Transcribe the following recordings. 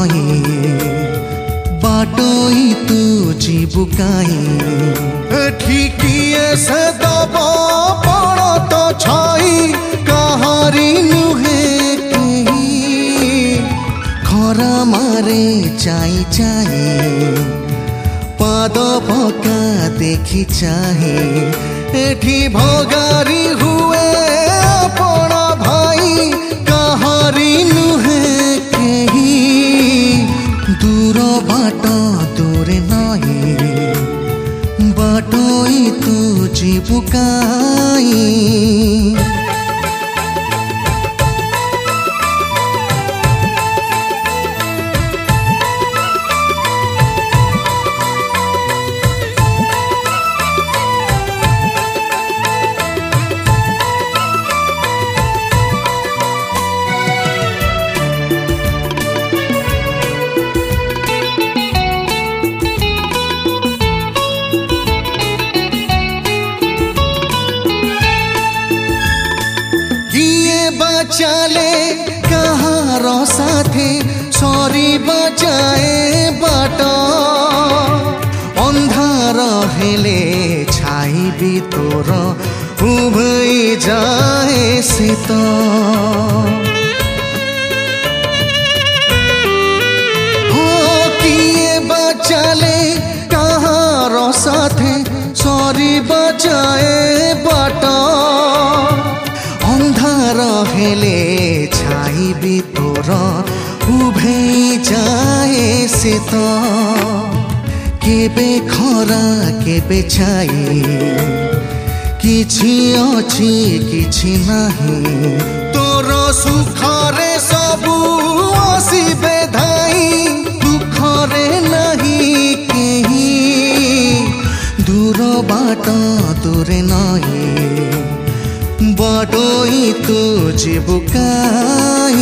नही बाटोई तू जीवु काई किए से दब पण तो छई कहारी नुहे खरा मारे चाई चाई पाद पका देखी चाहे एठी भगारी हुए आपण भाई कहारी नुहे दूर बाट दूर नहीं बाटोई तू जीवु काई चले कहार साथे सरी बजाए बाट अंधार हेले छाई भी तोर उभई जाए शीत किए बचले कहार साथे सरी बजाए बाट अंधार हेले छाई भी तोर उभे जाए शीत केबे खरा केबे छाई किछि अछि किछि नाही तोर सुखरे सबु आसीबे धाई दुखरे नहीं केही दूर बाट दूर नहीं बाटोई तू जीवु काई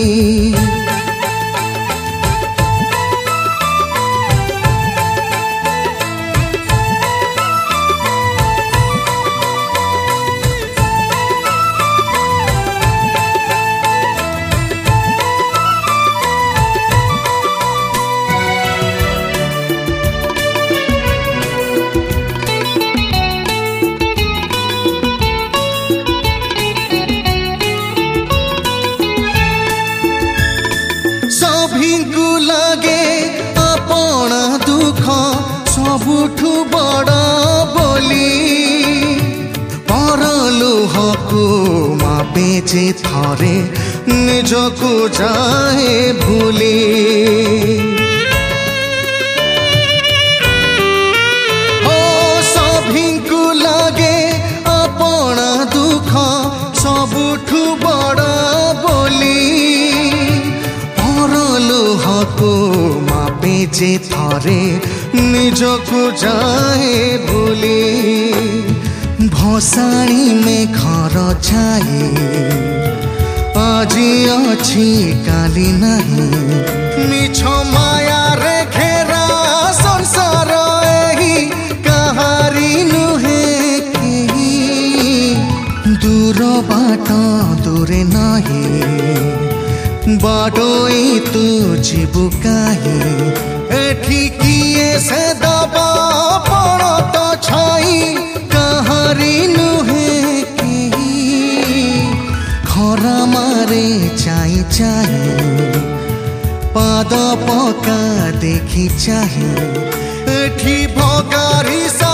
लगे आपण दुख सबुठु बड़ बोली परलुह को मापे जे थरे निजको जाए भूली सभिंकु लगे आपण दुख सबुठु बड़ बोली को मापे जे थरे निजको जाए भूली भसाणी में घर छाई आजी अछि काली नहीं मिछ माया रे घेरा संसार एही कहारी नुहे दूर बाट दूर नहीं बाटोई तू जीवु काई एठी किए से दबा पण तो छई कहारी नुहे खरा मारे चाई चाई पाद पका देखी चाहे एठी भगारी